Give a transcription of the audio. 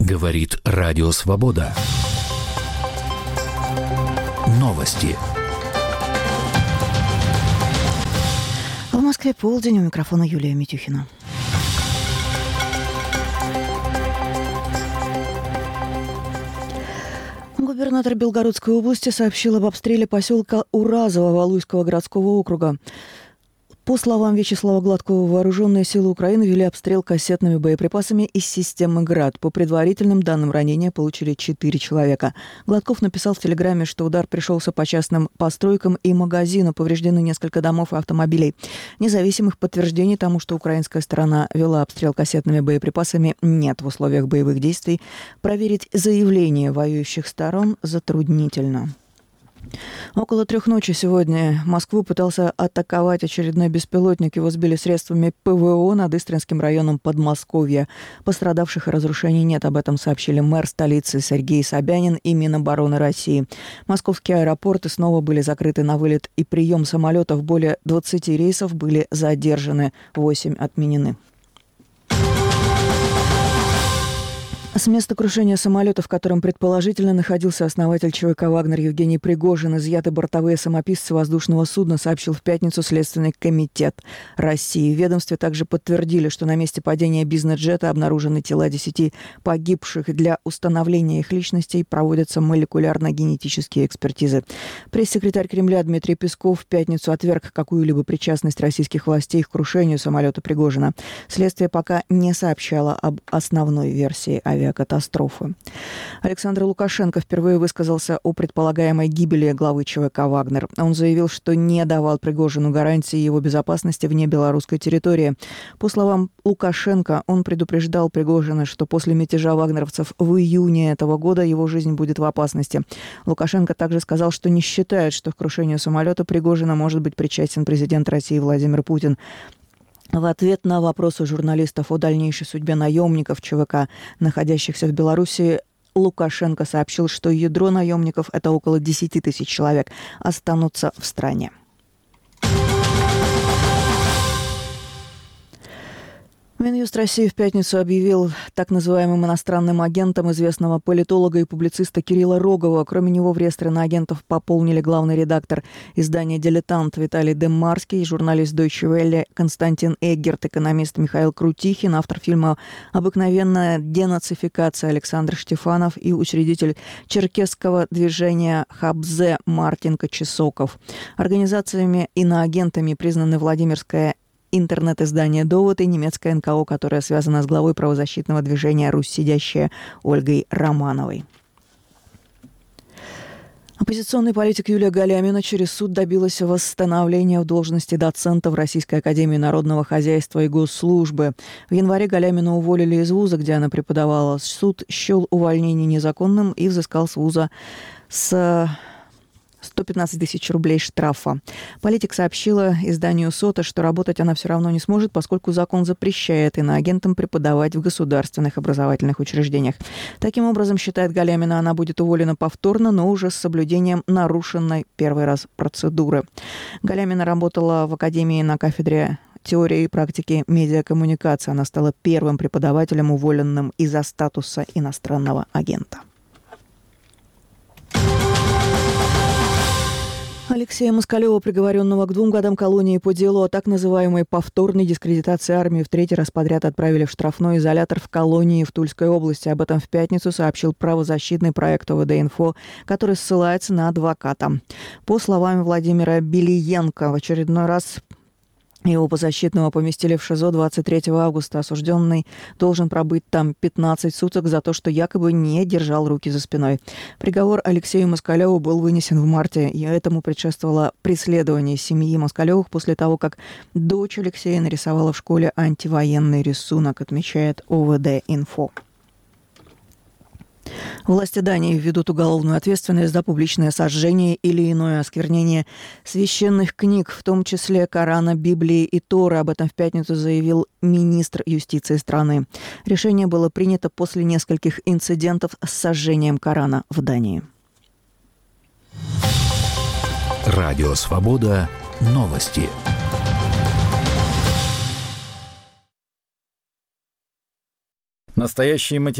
Говорит Радио Свобода. Новости. В Москве полдень, у микрофона Юлия Митюхина. Губернатор Белгородской области сообщил об обстреле поселка Уразово Валуйского городского округа. По словам Вячеслава Гладкова, вооруженные силы Украины вели обстрел кассетными боеприпасами из системы «Град». По предварительным данным, ранения получили 4 человека. Гладков написал в Телеграме, что удар пришелся по частным постройкам и магазину. Повреждены несколько домов и автомобилей. Независимых подтверждений тому, что украинская сторона вела обстрел кассетными боеприпасами, нет. В условиях боевых действий проверить заявления воюющих сторон затруднительно. Около 3 ночи сегодня Москву пытался атаковать очередной беспилотник. Его сбили средствами ПВО над Истринским районом Подмосковья. Пострадавших и разрушений нет. Об этом сообщили мэр столицы Сергей Собянин и Минобороны России. Московские аэропорты снова были закрыты на вылет и прием самолетов. Более 20 рейсов были задержаны, 8 отменены. С места крушения самолета, в котором предположительно находился основатель ЧВК «Вагнер» Евгений Пригожин, изъяты бортовые самописцы воздушного судна, сообщил в пятницу Следственный комитет России. В ведомстве также подтвердили, что на месте падения бизнес-джета обнаружены тела 10 погибших. Для установления их личностей проводятся молекулярно-генетические экспертизы. Пресс-секретарь Кремля Дмитрий Песков в пятницу отверг какую-либо причастность российских властей к крушению самолета Пригожина. Следствие пока не сообщало об основной версии авиакатастрофы. Александр Лукашенко впервые высказался о предполагаемой гибели главы ЧВК «Вагнер». Он заявил, что не давал Пригожину гарантии его безопасности вне белорусской территории. По словам Лукашенко, он предупреждал Пригожина, что после мятежа вагнеровцев в июне этого года его жизнь будет в опасности. Лукашенко также сказал, что не считает, что к крушению самолета Пригожина может быть причастен президент России Владимир Путин. В ответ на вопросы журналистов о дальнейшей судьбе наемников ЧВК, находящихся в Беларуси, Лукашенко сообщил, что ядро наемников, это около 10 тысяч человек, останутся в стране. Минюст России в пятницу объявил так называемым иностранным агентом известного политолога и публициста Кирилла Рогова. Кроме него в реестр иноагентов пополнили главный редактор издания «Дилетант» Виталий Демарский, журналист Deutsche Welle Константин Эггерт, экономист Михаил Крутихин, автор фильма «Обыкновенная денацификация» Александр Штефанов и учредитель черкесского движения Хабзе Мартин Кочесоков. Организациями иноагентами признаны Владимирская интернет-издание «Довод» и немецкое НКО, которое связано с главой правозащитного движения «Русь сидящая» Ольгой Романовой. Оппозиционный политик Юлия Галямина через суд добилась восстановления в должности доцента в Российской академии народного хозяйства и госслужбы. В январе Галямину уволили из вуза, где она преподавала. Суд счел увольнение незаконным и взыскал с вуза с 115 тысяч рублей штрафа. Политик сообщила изданию «Сота», что работать она все равно не сможет, поскольку закон запрещает иноагентам преподавать в государственных образовательных учреждениях. Таким образом, считает Галямина, она будет уволена повторно, но уже с соблюдением нарушенной первый раз процедуры. Галямина работала в академии на кафедре теории и практики медиакоммуникации. Она стала первым преподавателем, уволенным из-за статуса иностранного агента. Алексея Москалева, приговоренного к 2 годам колонии по делу о так называемой повторной дискредитации армии, в 3-й раз подряд отправили в штрафной изолятор в колонии в Тульской области. Об этом в пятницу сообщил правозащитный проект ОВД-Инфо, который ссылается на адвоката. По словам Владимира Белиенко, в очередной раз его подзащитного поместили в ШИЗО 23 августа. Осужденный должен пробыть там 15 суток за то, что якобы не держал руки за спиной. Приговор Алексею Москалеву был вынесен в марте, и этому предшествовало преследование семьи Москалевых после того, как дочь Алексея нарисовала в школе антивоенный рисунок, отмечает ОВД-Инфо. Власти Дании введут уголовную ответственность за публичное сожжение или иное осквернение священных книг, в том числе Корана, Библии и Торы. Об этом в пятницу заявил министр юстиции страны. Решение было принято после нескольких инцидентов с сожжением Корана в Дании. Радио Свобода. Новости. Настоящие материалы.